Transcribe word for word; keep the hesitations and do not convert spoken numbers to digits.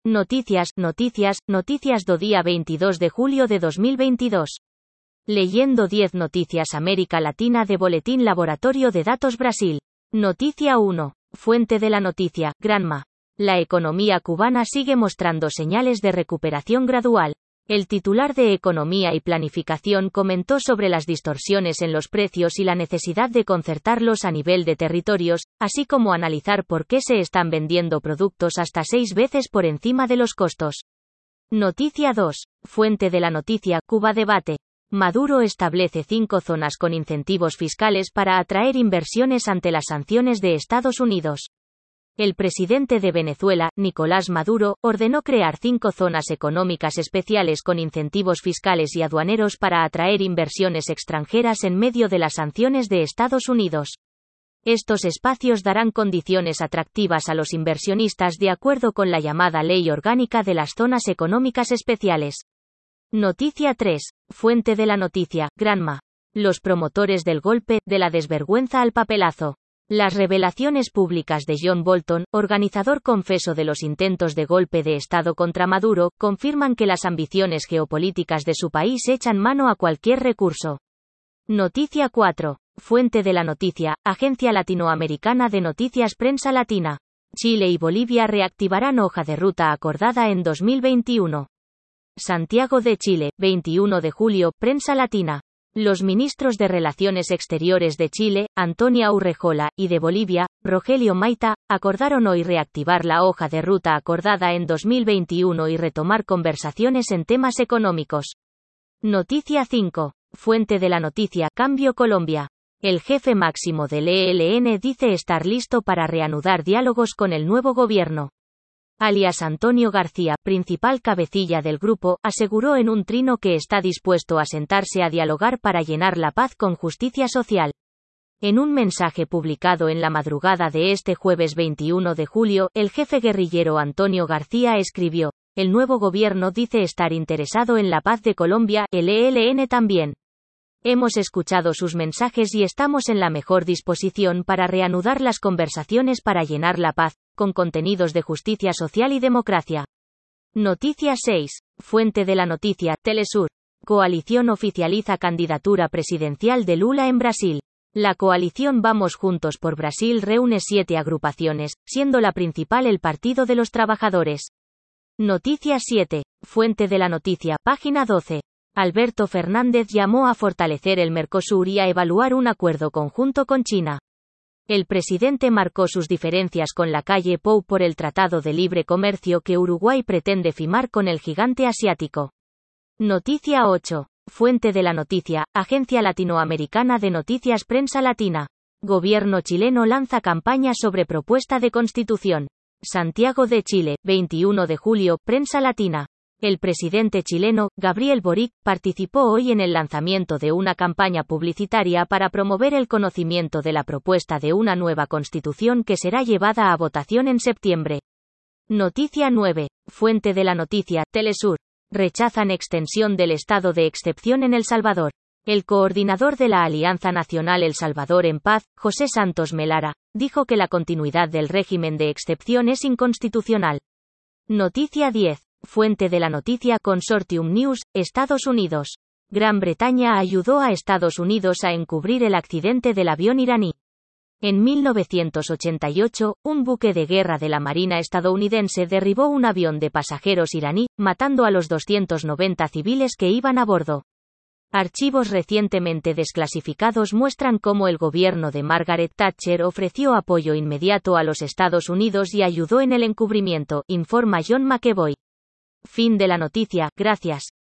Noticias, noticias, noticias do día veintidós de julio de dos mil veintidós. Leyendo diez noticias América Latina de Boletín Laboratorio de Datos Brasil. Noticia uno. Fuente de la noticia, Granma. La economía cubana sigue mostrando señales de recuperación gradual. El titular de Economía y Planificación comentó sobre las distorsiones en los precios y la necesidad de concertarlos a nivel de territorios, así como analizar por qué se están vendiendo productos hasta seis veces por encima de los costos. Noticia dos. Fuente de la noticia, Cuba debate. Maduro establece cinco zonas con incentivos fiscales para atraer inversiones ante las sanciones de Estados Unidos. El presidente de Venezuela, Nicolás Maduro, ordenó crear cinco zonas económicas especiales con incentivos fiscales y aduaneros para atraer inversiones extranjeras en medio de las sanciones de Estados Unidos. Estos espacios darán condiciones atractivas a los inversionistas de acuerdo con la llamada Ley Orgánica de las Zonas Económicas Especiales. Noticia tres. Fuente de la noticia, Granma. Los promotores del golpe, de la desvergüenza al papelazo. Las revelaciones públicas de John Bolton, organizador confeso de los intentos de golpe de Estado contra Maduro, confirman que las ambiciones geopolíticas de su país echan mano a cualquier recurso. Noticia cuatro. Fuente de la noticia, Agencia Latinoamericana de Noticias Prensa Latina. Chile y Bolivia reactivarán hoja de ruta acordada en dos mil veintiuno. Santiago de Chile, veintiuno de julio, Prensa Latina. Los ministros de Relaciones Exteriores de Chile, Antonia Urrejola, y de Bolivia, Rogelio Maita, acordaron hoy reactivar la hoja de ruta acordada en dos mil veintiuno y retomar conversaciones en temas económicos. Noticia cinco. Fuente de la noticia, Cambio Colombia. El jefe máximo del E L N dice estar listo para reanudar diálogos con el nuevo gobierno. Alias Antonio García, principal cabecilla del grupo, aseguró en un trino que está dispuesto a sentarse a dialogar para llenar la paz con justicia social. En un mensaje publicado en la madrugada de este jueves veintiuno de julio, el jefe guerrillero Antonio García escribió: el nuevo gobierno dice estar interesado en la paz de Colombia, el E L N también. Hemos escuchado sus mensajes y estamos en la mejor disposición para reanudar las conversaciones para llenar la paz, con contenidos de justicia social y democracia. Noticia seis. Fuente de la noticia, Telesur. Coalición oficializa candidatura presidencial de Lula en Brasil. La coalición Vamos Juntos por Brasil reúne siete agrupaciones, siendo la principal el Partido de los Trabajadores. Noticia siete. Fuente de la noticia, página doce. Alberto Fernández llamó a fortalecer el Mercosur y a evaluar un acuerdo conjunto con China. El presidente marcó sus diferencias con Lacalle Pou por el Tratado de Libre Comercio que Uruguay pretende firmar con el gigante asiático. Noticia ocho. Fuente de la noticia, Agencia Latinoamericana de Noticias Prensa Latina. Gobierno chileno lanza campaña sobre propuesta de constitución. Santiago de Chile, veintiuno de julio, Prensa Latina. El presidente chileno, Gabriel Boric, participó hoy en el lanzamiento de una campaña publicitaria para promover el conocimiento de la propuesta de una nueva constitución que será llevada a votación en septiembre. Noticia nueve. Fuente de la noticia, Telesur. Rechazan extensión del estado de excepción en El Salvador. El coordinador de la Alianza Nacional El Salvador en Paz, José Santos Melara, dijo que la continuidad del régimen de excepción es inconstitucional. Noticia diez. Fuente de la noticia, Consortium News, Estados Unidos. Gran Bretaña ayudó a Estados Unidos a encubrir el accidente del avión iraní. En mil novecientos ochenta y ocho, un buque de guerra de la Marina estadounidense derribó un avión de pasajeros iraní, matando a los doscientos noventa civiles que iban a bordo. Archivos recientemente desclasificados muestran cómo el gobierno de Margaret Thatcher ofreció apoyo inmediato a los Estados Unidos y ayudó en el encubrimiento, informa John McEvoy. Fin de la noticia, gracias.